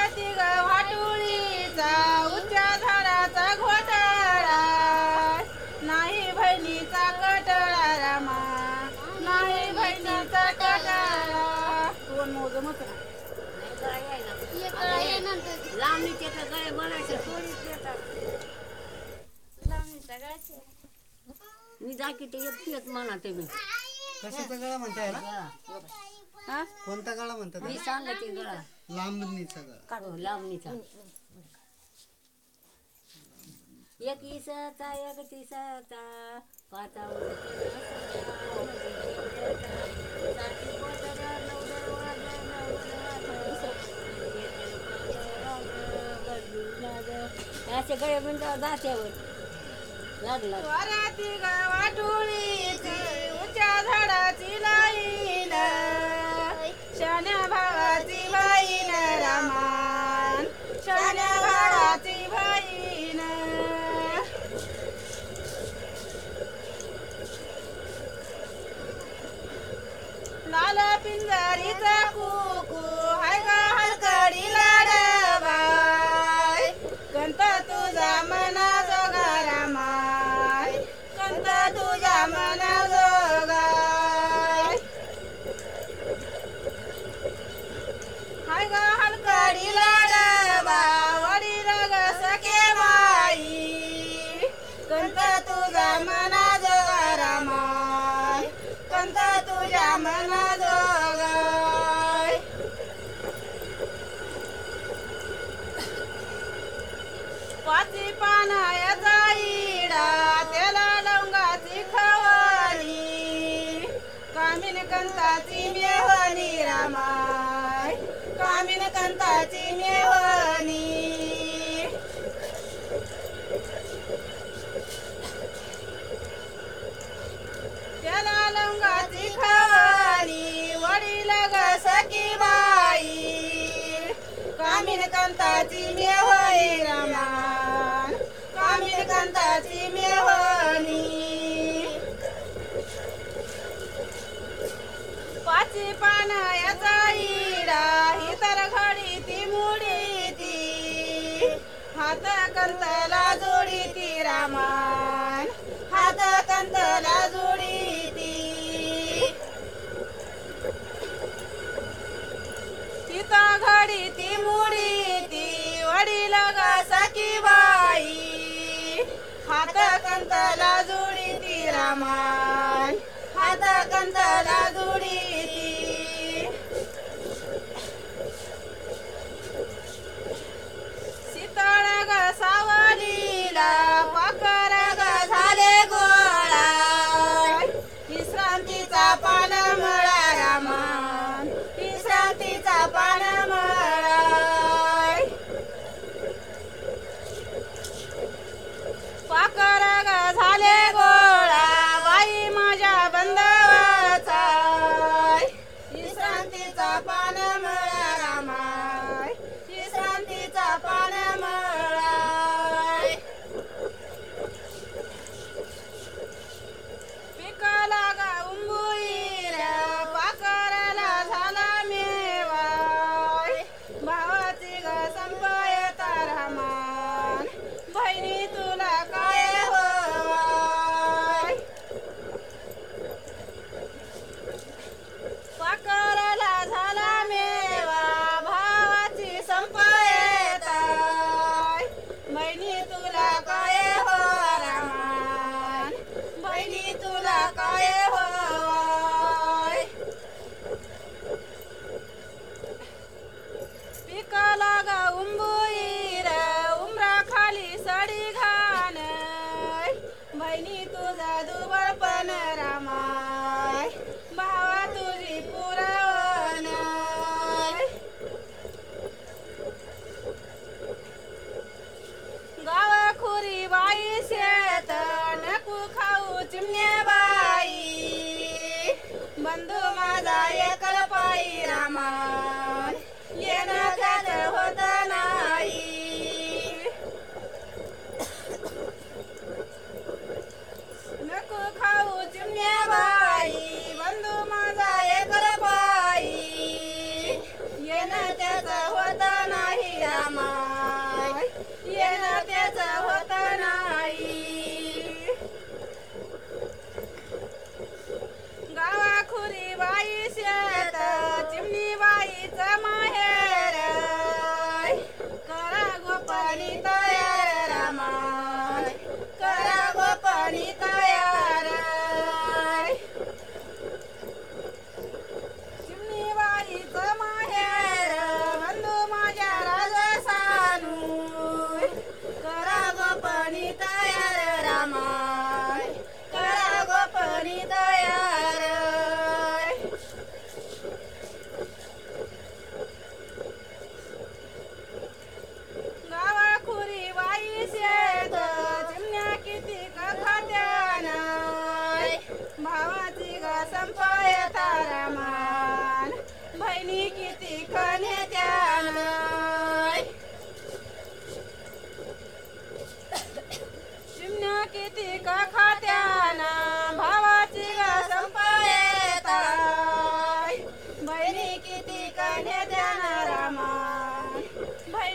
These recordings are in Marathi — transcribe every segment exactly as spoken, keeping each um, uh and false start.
वराती ग वाटुळीचा उच्च्या झाडाचा घोटाळा नाही बहिणीचा कटाळा रामा नाही बहिणीचा कटाळा दोन मोज मत लांबणीचे तर गळे बनायचे सोडीच येतात लांबणीचा गळ्याचे मी दाखवते एकटीच म्हणा तुम्ही कशाचा गळा म्हणताय ना हा कोणता गळा म्हणतात मी सांगते गळा लांबणीचा गळा काढू लांबणीचा एक इसाचा एक तिसाचा पाचा असे गळे म्हणतात दात्यावर लागला वराती ग वाटुळीची उच्च्या झाडाची लाईन शाण्या भावाची बाईन रामान शाण्या भावाची बाईन लाल पिंजरीचा कुकू हाय ग हलकडी लाडबाय कंत तुझा मना जोगा रामाय कंत तुझा मना जोगाय हाय ग हलकडी लाडबा वडील ग सखे माई कंत तुझा मना जोगा रामाय कंत तुझ्या मना जोगाय पाची पानायाचा इडा त्याला लवंगाची खवानी कामिन कंताची मेहनी रामाय कामिन कंताची मेहनी त्याला लवंगाची खवानी वडील ग सखी बाई कामिन कंताची मेहनी रामान कामिन कंताची मेहनी पाची पानायाचा इडा ही तर घडी ती मुडी ती हात कंतला जोडी ती रामान हात कंतला जोडी ती तिथं घडी ती मुडी ती वडील ग सखी बाई हात कंतला जोडी ती रामान हात कंतला जोडी ती शीतळ ग सावलीला पाकर ग झाले गोळा विश्रांतीचा पान मळा रामान विश्रांतीचा पान मळा पाकर ग झाले गोळा बाई माझ्या बंधवाचा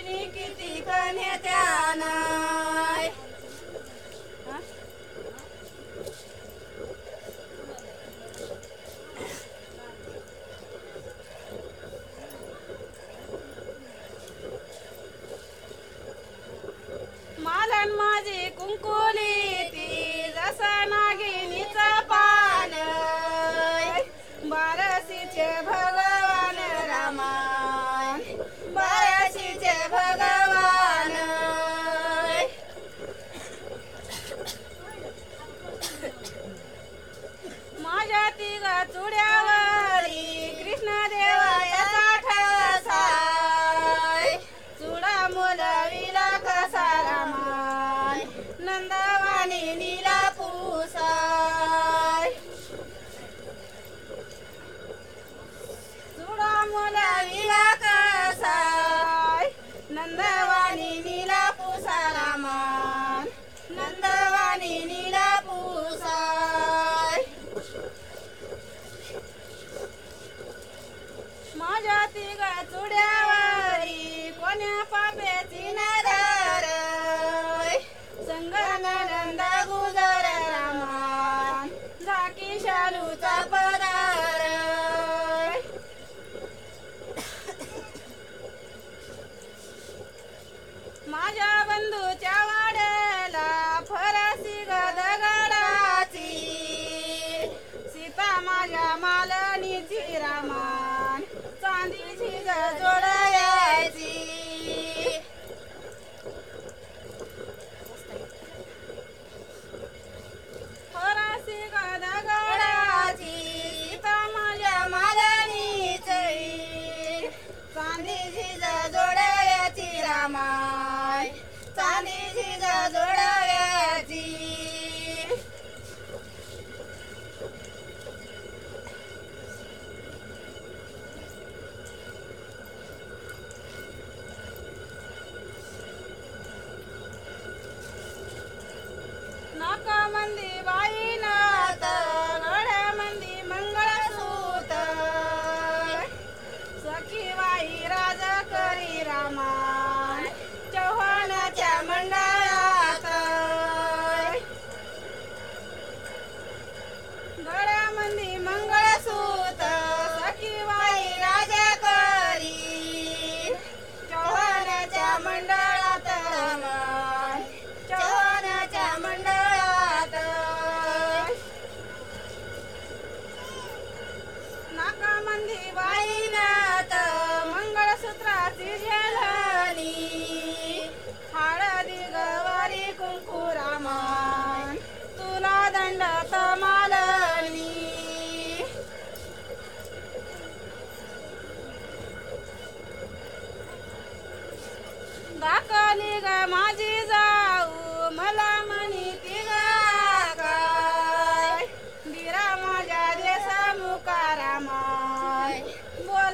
मी किती कन्यात्यान मालन माझी कुंकुली ती जसं नागिनीचं पान बारशीचे भगवान रामान बारशीचे भगवान माझ्या तिघ चुड्यावरी कृष्णदेवाचा ठसाय चुडा मुलविला कसा रामाय नंदवानी नीला पुसाय चुडा मुलविला कसाय नंदवानी नीला पुसा रामान नंदवानी नीला पुसाय माझ्या तिघ चुड्यावरी कोण्या पाप्याची नजर संगनंद गुजर रामान झाकी शालूचा पदार माझ्या बंधूच्या वाड्याला फरसी गदगडाची सीता माझ्या मालनीची रामान चांदीची जोडयाची फरसी गदगडाची सीता माझ्या मालनीची चांदीची जोडयाची रामाय चांदीची जोडयाची नाकामंदी बाई नात गळ्यामंदी मंगळसूत सखी बाई राज करी रामान चव्हाणाच्या मंडळात गळ्यामंदी मंगळसूत सखी बाई राजा करी चव्हाणाच्या मंडळात रामान चव्हाणाच्या मंडळात नाकामंदी बाई नात मंगळसूत्राची झेलणी हळदी गवारी कुंकू रामान तुला दंडत मालनी दाखली ग माझी जाऊ मला म्हणी ती काय दिरा माझ्या देसा मुकारामाय बोल